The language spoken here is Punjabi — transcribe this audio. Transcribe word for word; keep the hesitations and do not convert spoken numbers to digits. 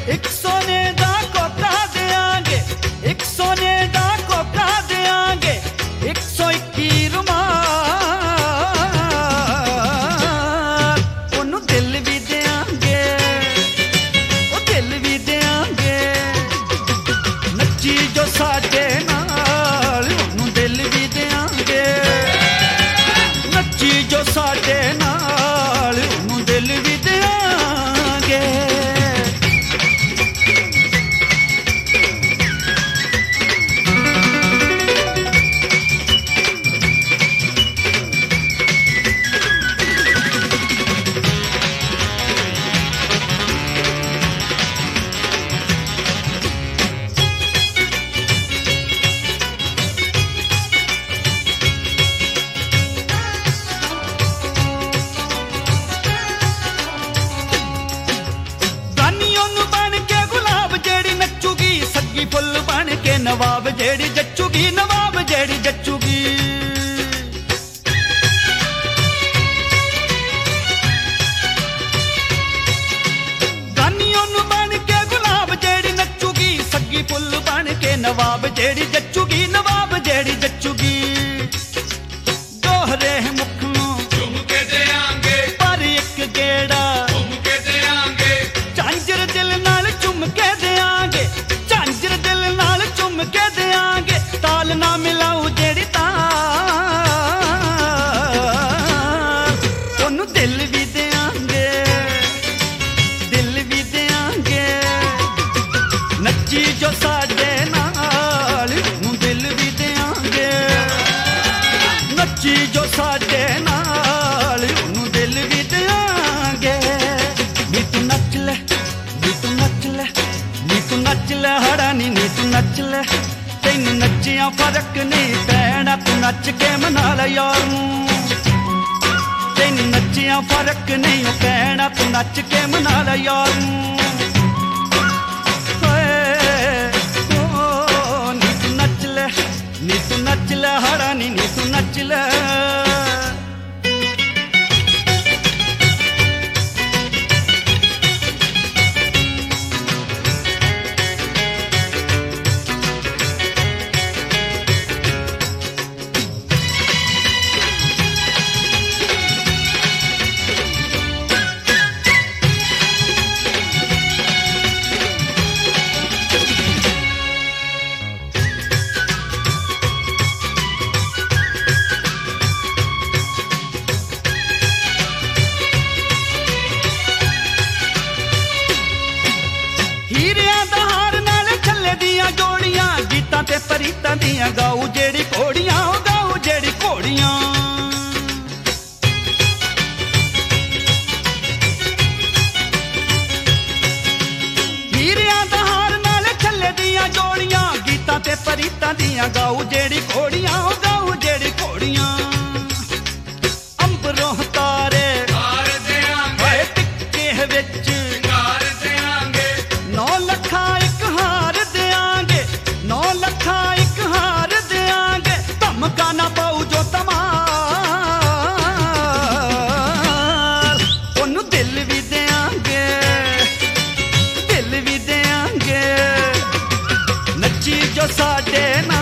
ਇੱਕ ਸੋਨੇ ਦਾ ਕੋਕਾ ਦਿਆਂਗੇ, ਇੱਕ ਸੋਨੇ ਦਾ ਕੋਕਾ ਦਿਆਂਗੇ, ਇੱਕ ਸੌ ਇੱਕੀ ਰੁਮਾਲ ਉਹਨੂੰ ਦਿਲ ਵੀ ਦਿਆਂਗੇ, ਉਹ ਦਿਲ ਵੀ ਦਿਆਂਗੇ। ਨੱਚੀ ਜੋ ਸਾਡੇ ਨਾਲ ਉਹਨੂੰ ਦਿਲ ਵੀ ਦਿਆਂਗੇ, ਨੱਚੀ ਜੋ ਸਾਡੇ ਨਾਲ ਉਹਨੂੰ ਦਿਲ ਵੀ ਦਿਆਂਗੇ। ਫੁੱਲ ਬਣ ਕੇ ਨਵਾਬ ਜਿਹੜੀ ਜੱਚੂਗੀ, ਨਵਾਬ ਜਿਹੜੀ ਜੱਚੂਗੀ। ਗਾਨੀ ਉਹਨੂੰ ਬਣ ਕੇ ਗੁਲਾਬ ਜਿਹੜੀ ਨੱਚੂਗੀ, ਸੱਗੀ ਫੁੱਲ ਬਣ ਕੇ ਨਵਾਬ ਜਿਹੜੀ ਜੱਚੂਗੀ, ਨਵਾਬ ਜਿਹੜੀ ਜੱਚੂਗੀ। ਦੋਹਰੇ ਮੁਖ ਨੂੰ ਚੁੰਮ ਕੇ ਦਿਆਂਗੇ, ਪਰ ਇੱਕ ਗੇੜਾ ਘੁੰਮ ਕੇ ਦਿਆਂਗੇ। ਝਾਂਜਰ ਦਿਲ ਨਾਲ ਚੁੰਮ ਕੇ ਦਿਆਂਗੇ, ਝਾਂਜਰ ਦਿਲ ਨਾਲ ਚੁੰਮ ਕੇ ਦਿਆਂਗੇ। ਤਾਲ ਨਾ ਮਿਲਾਉ ਜਿਹੜੀ ਤਾਲ ਉਹਨੂੰ ਦਿਲ ਵੀ ਦਿਆਂਗੇ, ਦਿਲ ਵੀ ਦਿਆਂਗੇ। ਨੱਚੀ ਜੋ ਸਾਡੇ ਨਾਲ ਉਹਨੂੰ ਦਿਲ ਵੀ ਦਿਆਂਗੇ, ਨੱਚੀ ਜੋ ਸਾਡੇ ਨਾਲ ਉਹਨੂੰ ਦਿਲ ਵੀ ਦਿਆਂਗੇ। ਨੀ ਤੂੰ ਨੱਚ ਲੈ, ਨੀ ਤੂੰ ਨੱਚ ਲੈ, ਨੀ ਤੂੰ ਨੱਚ ਲੈ ਹੜਾਨੀ, ਨੀ ਤੂੰ ਨੱਚ ਲੈ। ਤੈਨੂੰ ਨੱਚਿਆ ਫਰਕ ਨਹੀਂ ਪੈਣਾ, ਤੂੰ ਨੱਚ ਕੇ ਮਨਾ ਲੈ ਯਾਰ ਨੂੰ। ਤੈਨੂੰ ਨੱਚਿਆ ਫਰਕ ਨਹੀਂ ਪੈਣਾ, ਤੂੰ ਨੱਚ ਕੇ ਮਨਾ ਲੈ ਯਾਰ ਨੂੰ। ਓ ਨੀ ਤੂੰ ਨੱਚ ਲੈ, ਨੀ ਤੂੰ ਨੱਚ ਲੈ ਹੜਾਨੀ, ਨੀ ਤੂੰ ਨੱਚ ਲੈ। ਹੀਰਿਆਂ ਦਾ ਹਾਰ ਨਾਲ ਛੱਲੇ ਦੀਆਂ ਜੋੜੀਆਂ, ਗੀਤਾਂ ਤੇ ਪਰੀਤਾਂ ਦੀਆਂ ਗਾਉ ਜਿਹੜੀ ਘੋੜੀਆਂ, ਉਹ ਗਾਉ ਜਿਹੜੀ ਘੋੜੀਆਂ। ਹੀਰਿਆਂ ਦਾ ਹਾਰ ਨਾਲ ਛੱਲੇ ਦੀਆਂ ਜੋੜੀਆਂ, ਗੀਤਾਂ ਤੇ ਪਰੀਤਾਂ ਦੀਆਂ ਗਾਉ ਜਿਹੜੀ ਘੋੜੀਆਂ, ਉਹ ਗਾਉ ਜਿਹੜੀ ਘੋੜੀਆਂ। ਅੰਬਰੋਂ ਤਾਰੇ ਤਾਰ ਦਿਆਂਗੇ, ਟਿੱਕੇ ਵਿੱਚ ਸ਼ਿੰਗਾਰ ਦਿਆਂਗੇ। ਨੌ ਲੱਖਾਂ ਇੱਕ ਹਾਰ ਦਿਆਂਗੇ, ਨੌ ਲੱਖਾਂ ਇੱਕ ਹਾਰ ਦਿਆਂਗੇ। ਧਮਕਾ ਨਾ ਪਾਉ ਜੋ ਧਮਾਲ ਉਹਨੂੰ ਦਿਲ ਵੀ ਦਿਆਂਗੇ, ਦਿਲ ਵੀ ਦਿਆਂਗੇ। ਨੱਚੀ ਜੋ ਸਾਡੇ ਨਾਲ